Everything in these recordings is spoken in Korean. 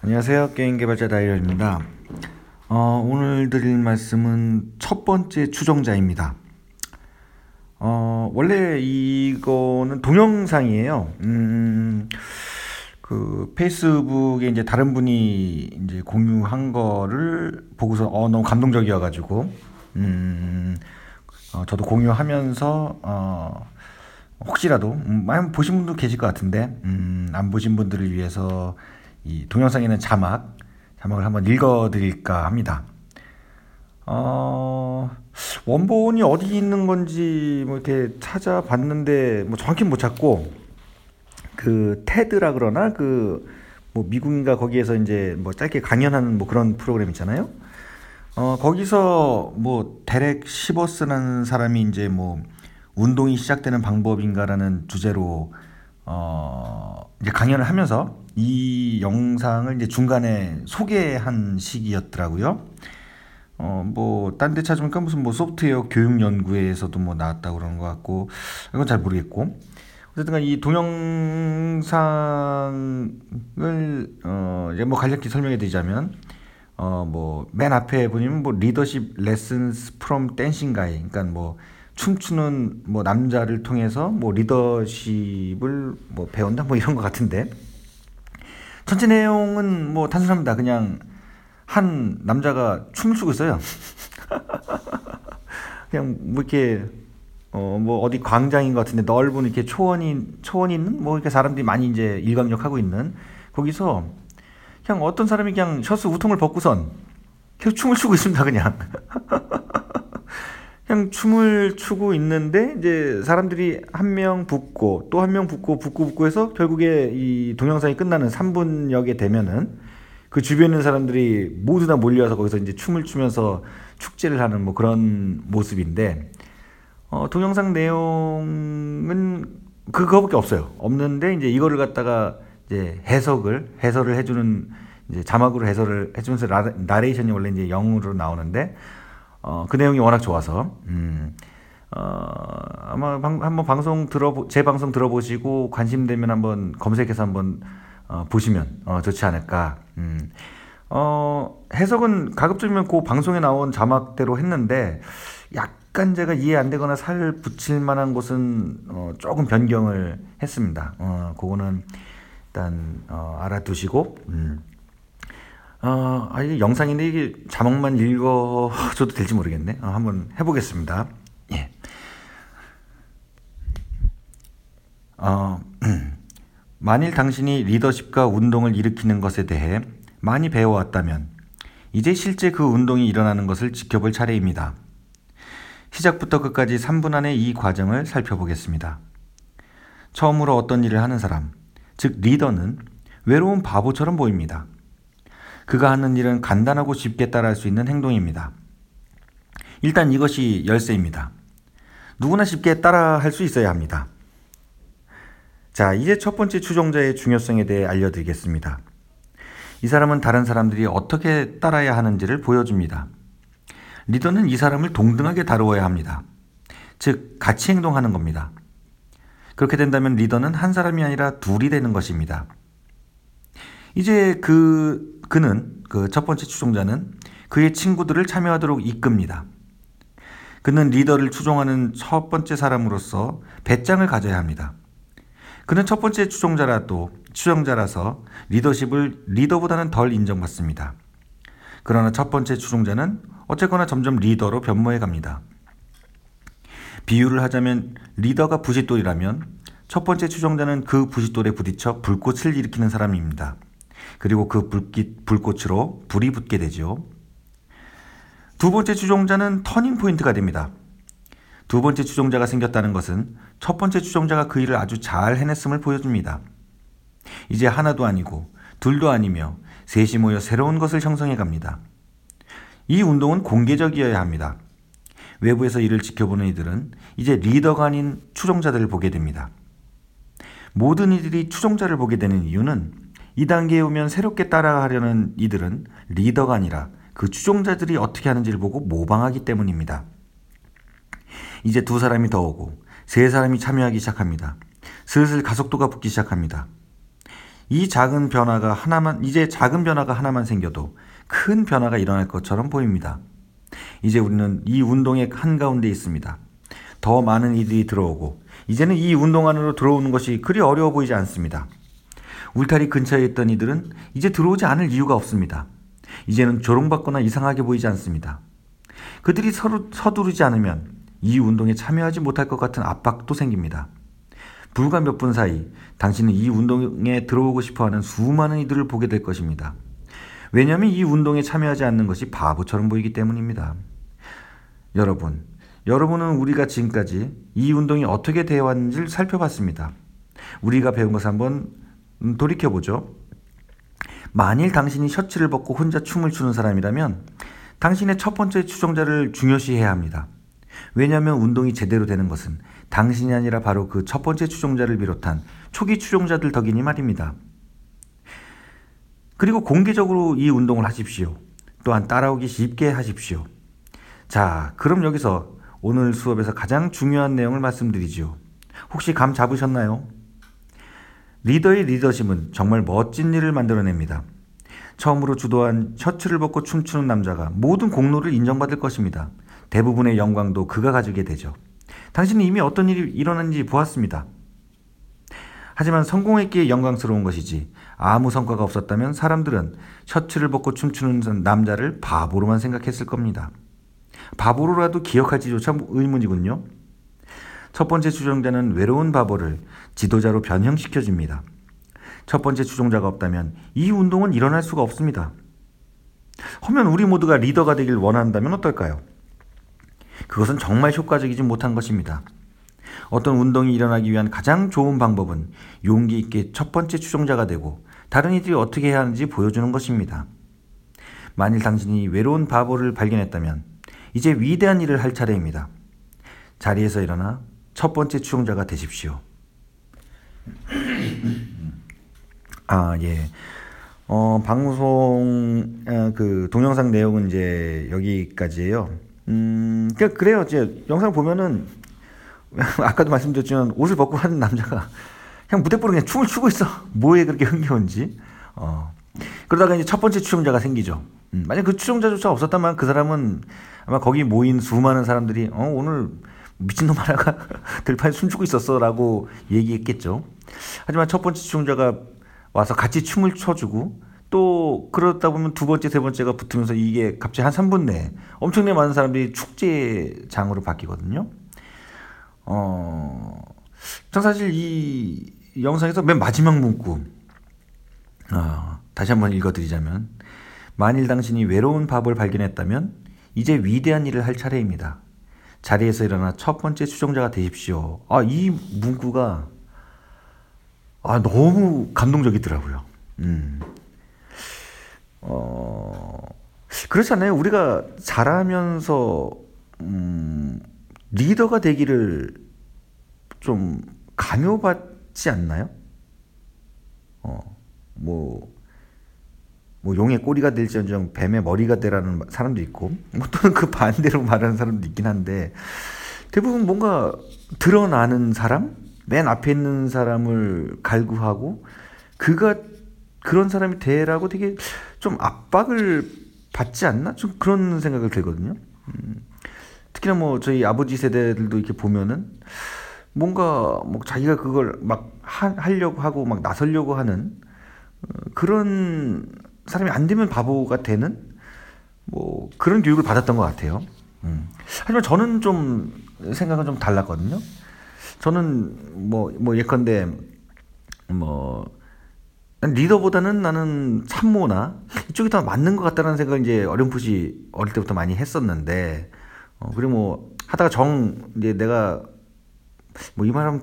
안녕하세요. 게임 개발자 다이얼입니다. 오늘 드릴 말씀은 첫 번째 추종자입니다. 원래 이거는 동영상이에요. 그 페이스북에 이제 다른 분이 이제 공유한 거를 보고서 너무 감동적이어가지고 저도 공유하면서 혹시라도 많이 보신 분도 계실 것 같은데 안 보신 분들을 위해서 이 동영상에 있는 자막을 한번 읽어드릴까 합니다. 원본이 어디 있는 건지 뭐 이렇게 찾아봤는데 뭐 정확히 못 찾고 그 테드라 그러나 그 뭐 미국인가 거기에서 이제 뭐 짧게 강연하는 뭐 그런 프로그램 있잖아요. 거기서 뭐 데렉 시버스라는 사람이 이제 뭐 운동이 시작되는 방법인가라는 주제로 이제 강연을 하면서 이 영상을 이제 중간에 소개한 시기였더라고요. 뭐 딴 데 찾으니까 무슨 뭐 소프트웨어 교육 연구회에서도 뭐 나왔다고 그러는 것 같고 이건 잘 모르겠고 어쨌든 간에 이 동영상을 이제 뭐 간략히 설명해 드리자면 뭐 맨 앞에 보시면 뭐 리더십 레슨스 프롬 댄싱 가이, 그러니까 뭐 춤추는 뭐 남자를 통해서 뭐 리더십을 뭐 배운다 뭐 이런 것 같은데, 전체 내용은 뭐 단순합니다. 그냥 한 남자가 춤을 추고 있어요. 그냥 뭐 이렇게 뭐 어디 광장인 것 같은데 넓은 이렇게 초원이 있는 뭐 이렇게 사람들이 많이 이제 일광욕하고 있는 거기서 그냥 어떤 사람이 그냥 셔츠 우통을 벗고선 계속 춤을 추고 있습니다. 그냥 춤을 추고 있는데 이제 사람들이 한 명 붙고 또 한 명 붙고 해서 결국에 이 동영상이 끝나는 3분역에 되면은 그 주변에 있는 사람들이 모두 다 몰려와서 거기서 이제 춤을 추면서 축제를 하는 뭐 그런 모습인데, 동영상 내용은 그거밖에 없어요. 없는데 이제 이거를 갖다가 이제 해설을 해주는, 이제 자막으로 해설을 해주면서 나레이션이 원래 이제 영어로 나오는데 그 내용이 워낙 좋아서 아마 한번 제 방송 들어보시고 관심되면 한번 검색해서 한번 보시면 좋지 않을까. 해석은 가급적이면 그 방송에 나온 자막대로 했는데 약간 제가 이해 안 되거나 살 붙일 만한 곳은 조금 변경을 했습니다. 그거는 일단 알아두시고 이게 영상인데 이게 자막만 읽어줘도 될지 모르겠네. 한번 해보겠습니다. 예. 만일 당신이 리더십과 운동을 일으키는 것에 대해 많이 배워왔다면 이제 실제 그 운동이 일어나는 것을 지켜볼 차례입니다. 시작부터 끝까지 3분 안에 이 과정을 살펴보겠습니다. 처음으로 어떤 일을 하는 사람, 즉 리더는 외로운 바보처럼 보입니다. 그가 하는 일은 간단하고 쉽게 따라할 수 있는 행동입니다. 일단 이것이 열쇠입니다. 누구나 쉽게 따라할 수 있어야 합니다. 자, 이제 첫 번째 추종자의 중요성에 대해 알려드리겠습니다. 이 사람은 다른 사람들이 어떻게 따라야 하는지를 보여줍니다. 리더는 이 사람을 동등하게 다루어야 합니다. 즉, 같이 행동하는 겁니다. 그렇게 된다면 리더는 한 사람이 아니라 둘이 되는 것입니다. 이제 그 첫 번째 추종자는 그의 친구들을 참여하도록 이끕니다. 그는 리더를 추종하는 첫 번째 사람으로서 배짱을 가져야 합니다. 그는 첫 번째 추종자라서 리더십을 리더보다는 덜 인정받습니다. 그러나 첫 번째 추종자는 어쨌거나 점점 리더로 변모해 갑니다. 비유를 하자면 리더가 부싯돌이라면 첫 번째 추종자는 그 부싯돌에 부딪혀 불꽃을 일으키는 사람입니다. 그리고 그 불꽃으로 불이 붙게 되죠. 두 번째 추종자는 터닝 포인트가 됩니다. 두 번째 추종자가 생겼다는 것은 첫 번째 추종자가 그 일을 아주 잘 해냈음을 보여줍니다. 이제 하나도 아니고 둘도 아니며 셋이 모여 새로운 것을 형성해 갑니다. 이 운동은 공개적이어야 합니다. 외부에서 이를 지켜보는 이들은 이제 리더가 아닌 추종자들을 보게 됩니다. 모든 이들이 추종자를 보게 되는 이유는 이 단계에 오면 새롭게 따라가려는 이들은 리더가 아니라 그 추종자들이 어떻게 하는지를 보고 모방하기 때문입니다. 이제 두 사람이 더 오고 세 사람이 참여하기 시작합니다. 슬슬 가속도가 붙기 시작합니다. 이 작은 변화가 하나만, 이제 작은 변화가 하나만 생겨도 큰 변화가 일어날 것처럼 보입니다. 이제 우리는 이 운동의 한가운데 있습니다. 더 많은 이들이 들어오고 이제는 이 운동 안으로 들어오는 것이 그리 어려워 보이지 않습니다. 울타리 근처에 있던 이들은 이제 들어오지 않을 이유가 없습니다. 이제는 조롱받거나 이상하게 보이지 않습니다. 그들이 서두르지 않으면 이 운동에 참여하지 못할 것 같은 압박도 생깁니다. 불과 몇 분 사이 당신은 이 운동에 들어오고 싶어하는 수많은 이들을 보게 될 것입니다. 왜냐하면 이 운동에 참여하지 않는 것이 바보처럼 보이기 때문입니다. 여러분은 우리가 지금까지 이 운동이 어떻게 되어 왔는지를 살펴봤습니다. 우리가 배운 것을 한번 돌이켜보죠. 만일 당신이 셔츠를 벗고 혼자 춤을 추는 사람이라면 당신의 첫 번째 추종자를 중요시해야 합니다. 왜냐하면 운동이 제대로 되는 것은 당신이 아니라 바로 그 첫 번째 추종자를 비롯한 초기 추종자들 덕이니 말입니다. 그리고 공개적으로 이 운동을 하십시오. 또한 따라오기 쉽게 하십시오. 자, 그럼 여기서 오늘 수업에서 가장 중요한 내용을 말씀드리지요. 혹시 감 잡으셨나요? 리더의 리더십은 정말 멋진 일을 만들어냅니다. 처음으로 주도한 셔츠를 벗고 춤추는 남자가 모든 공로를 인정받을 것입니다. 대부분의 영광도 그가 가지게 되죠. 당신은 이미 어떤 일이 일어났는지 보았습니다. 하지만 성공했기에 영광스러운 것이지 아무 성과가 없었다면 사람들은 셔츠를 벗고 춤추는 남자를 바보로만 생각했을 겁니다. 바보로라도 기억할지조차 의문이군요. 첫 번째 추종자는 외로운 바보를 지도자로 변형시켜줍니다. 첫 번째 추종자가 없다면 이 운동은 일어날 수가 없습니다. 허면 우리 모두가 리더가 되길 원한다면 어떨까요? 그것은 정말 효과적이지 못한 것입니다. 어떤 운동이 일어나기 위한 가장 좋은 방법은 용기 있게 첫 번째 추종자가 되고 다른 이들이 어떻게 해야 하는지 보여주는 것입니다. 만일 당신이 외로운 바보를 발견했다면 이제 위대한 일을 할 차례입니다. 자리에서 일어나 첫 번째 추종자가 되십시오. 예. 방송 그 동영상 내용은 이제 여기까지예요. 그래요. 이제 영상 보면은 아까도 말씀드렸지만 옷을 벗고 하는 남자가 그냥 무대보러 그냥 춤을 추고 있어. 뭐에 그렇게 흥겨운지. 그러다가 이제 첫 번째 추종자가 생기죠. 만약 그 추종자조차 없었다면 그 사람은 아마 거기 모인 수많은 사람들이 오늘 미친놈 하나가 들판에 춤추고 있었어 라고 얘기했겠죠. 하지만 첫 번째 추종자가 와서 같이 춤을 춰주고 또 그러다 보면 두 번째, 세 번째가 붙으면서 이게 갑자기 한 3분 내에 엄청나게 많은 사람들이 축제장으로 바뀌거든요. 전 사실 이 영상에서 맨 마지막 문구 다시 한번 읽어드리자면 만일 당신이 외로운 바보를 발견했다면 이제 위대한 일을 할 차례입니다. 자리에서 일어나 첫 번째 추종자가 되십시오. 이 문구가 너무 감동적이더라고요. 그렇지 않나요? 우리가 자라면서 리더가 되기를 좀 강요받지 않나요? 뭐 용의 꼬리가 될지언정 뱀의 머리가 되라는 사람도 있고 또는 그 반대로 말하는 사람도 있긴 한데 대부분 뭔가 드러나는 사람? 맨 앞에 있는 사람을 갈구하고 그가 그런 사람이 되라고 되게 좀 압박을 받지 않나? 좀 그런 생각을 들거든요. 특히나 뭐 저희 아버지 세대들도 이렇게 보면은 뭔가 뭐 자기가 그걸 막 하려고 하고 막 나서려고 하는 그런 사람이 안 되면 바보가 되는 뭐 그런 교육을 받았던 것 같아요. 하지만 저는 좀 생각은 좀 달랐거든요. 저는 뭐 예컨대 난 리더보다는 나는 참모나 이쪽이 더 맞는 것 같다는 생각을 이제 어렴풋이 어릴 때부터 많이 했었는데 그리고 뭐 하다가 이제 내가 이 말하면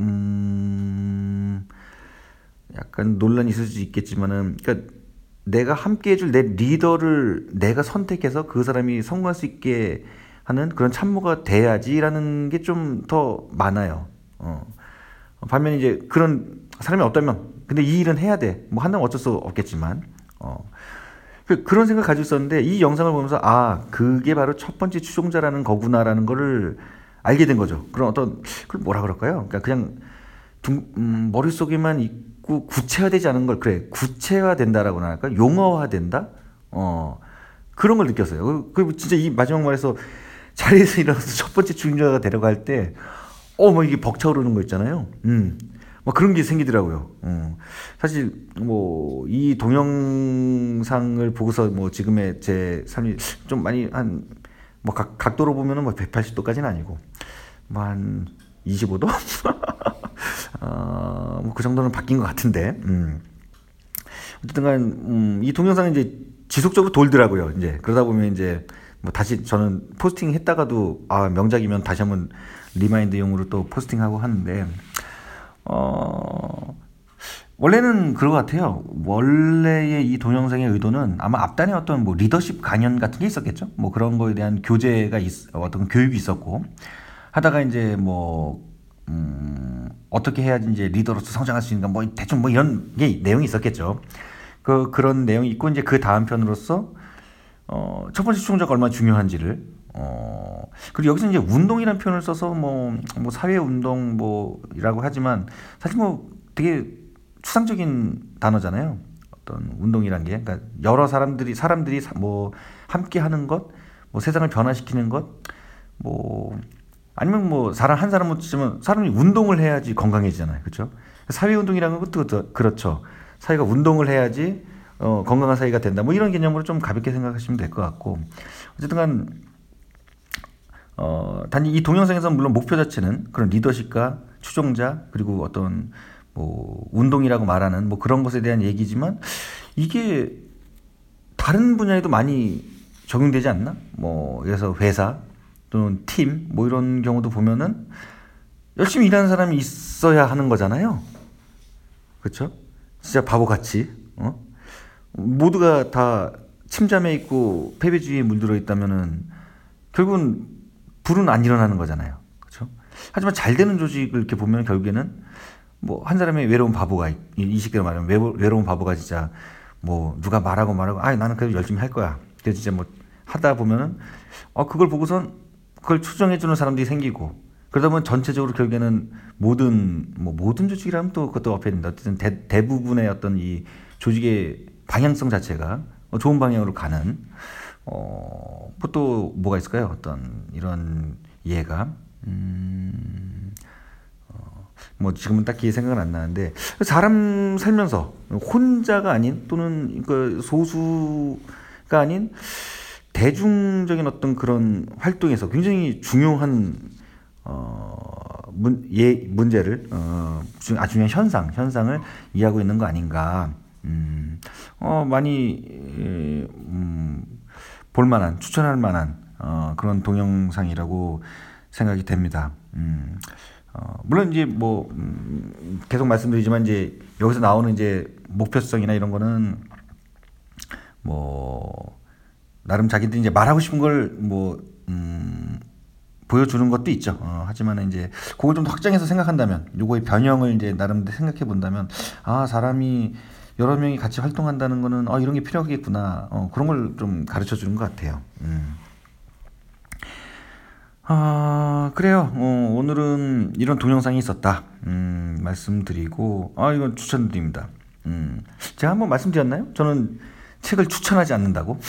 좀 약간 논란이 있을 수 있겠지만은 그러니까 내가 함께 해줄 내 리더를 내가 선택해서 그 사람이 성공할 수 있게 하는 그런 참모가 돼야지라는 게 좀 더 많아요. 반면 이제 그런 사람이 없다면 근데 이 일은 해야 돼. 뭐 한다면 어쩔 수 없겠지만 그런 생각을 가지고 있었는데 이 영상을 보면서 그게 바로 첫 번째 추종자라는 거구나라는 거를 알게 된 거죠. 그런 어떤 그걸 뭐라 그럴까요? 그러니까 그냥 머릿속에만 있고 자꾸 구체화되지 않은 걸, 그래, 구체화된다라고나 할까? 용어화된다? 그런 걸 느꼈어요. 그리고 진짜 이 마지막 말에서 자리에서 일어나서 첫 번째 중재자가 데려갈 때, 뭐 이게 벅차오르는 거 있잖아요. 뭐 그런 게 생기더라고요. 사실 뭐 이 동영상을 보고서 뭐 지금의 제 삶이 좀 많이 한 뭐 각도로 보면은 뭐 180도까지는 아니고 뭐 한 25도? 뭐 그 정도는 바뀐 것 같은데. 어쨌든간 이 동영상은 이제 지속적으로 돌더라고요. 이제 그러다 보면 이제 뭐 다시 저는 포스팅 했다가도 명작이면 다시 한번 리마인드용으로 또 포스팅하고 하는데 원래는 그런 것 같아요. 원래의 이 동영상의 의도는 아마 앞단에 어떤 뭐 리더십 강연 같은 게 있었겠죠. 뭐 그런 거에 대한 교재가 어떤 교육이 있었고 하다가 이제 뭐 어떻게 해야지 이제 리더로서 성장할 수 있는가 뭐 대충 뭐 이런 게 내용이 있었겠죠. 그런 내용이 있고 이제 그 다음 편으로서 첫 번째 추종자가 얼마나 중요한지를 그리고 여기서 이제 운동이라는 표현을 써서 뭐 사회 운동 뭐이라고 하지만 사실 뭐 되게 추상적인 단어잖아요. 어떤 운동이란 게 그러니까 여러 사람들이 뭐 함께 하는 것, 뭐 세상을 변화시키는 것, 뭐 아니면 뭐 사람 한 사람 못 치면 사람이 운동을 해야지 건강해지잖아요. 그렇죠? 사회 운동이라는 것도 그렇죠. 사회가 운동을 해야지 건강한 사회가 된다. 뭐 이런 개념으로 좀 가볍게 생각하시면 될 것 같고 어쨌든간 단지 이 동영상에서는 물론 목표 자체는 그런 리더십과 추종자 그리고 어떤 뭐 운동이라고 말하는 뭐 그런 것에 대한 얘기지만 이게 다른 분야에도 많이 적용되지 않나? 뭐 그래서 회사 또는 팀 뭐 이런 경우도 보면은 열심히 일하는 사람이 있어야 하는 거잖아요. 그렇죠? 진짜 바보같이 모두가 다 침잠해 있고 패배주의에 물들어 있다면은 결국은 불은 안 일어나는 거잖아요. 그렇죠? 하지만 잘 되는 조직을 이렇게 보면 결국에는 뭐 한 사람의 외로운 바보가 이 시대로 말하면 외로운 바보가 진짜 뭐 누가 말하고 나는 그래도 열심히 할 거야. 그래서 진짜 뭐 하다 보면은 그걸 보고선 그걸 추정해 주는 사람들이 생기고 그러다 보면 전체적으로 결국에는 모든 조직이라면 또 그것도 어폐입니다. 어쨌든 대부분의 어떤 이 조직의 방향성 자체가 좋은 방향으로 가는 또 뭐가 있을까요? 어떤 이런 이해가 뭐 지금은 딱히 생각은 안 나는데 사람 살면서 혼자가 아닌 또는 그 소수가 아닌 대중적인 어떤 그런 활동에서 굉장히 중요한 문제를 아주 중요한 현상을 이해하고 있는 거 아닌가. 많이 볼만한 추천할 만한 그런 동영상이라고 생각이 됩니다. 물론 이제 뭐 계속 말씀드리지만 이제 여기서 나오는 이제 목표성이나 이런 거는 뭐 나름 자기들이 이제 말하고 싶은 걸 뭐 보여주는 것도 있죠. 하지만 이제 그걸 좀 더 확장해서 생각한다면 요거의 변형을 이제 나름대로 생각해 본다면 사람이 여러 명이 같이 활동한다는 거는 이런 게 필요하겠구나. 그런 걸 좀 가르쳐 주는 것 같아요. 그래요. 오늘은 이런 동영상이 있었다. 말씀드리고, 이건 추천드립니다. 제가 한번 말씀드렸나요? 저는 책을 추천하지 않는다고?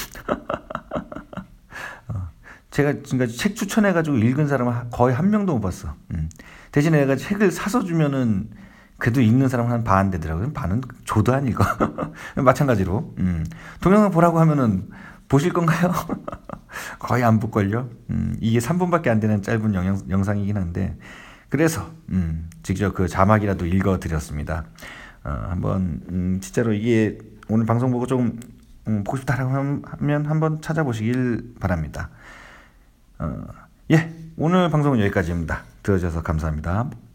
제가 지금까지 책 추천해가지고 읽은 사람은 거의 한 명도 못 봤어. 대신에 내가 책을 사서 주면은 그래도 읽는 사람은 한 반 되더라고요. 반은 줘도 안 읽어. 마찬가지로. 동영상 보라고 하면은 보실 건가요? 거의 안 볼걸요. 이게 3분밖에 안 되는 짧은 영상이긴 한데 그래서 직접 그 자막이라도 읽어드렸습니다. 한번 진짜로 이게 오늘 방송 보고 좀 보고 싶다라고 하면 한번 찾아보시길 바랍니다. 오늘 방송은 여기까지입니다. 들어주셔서 감사합니다.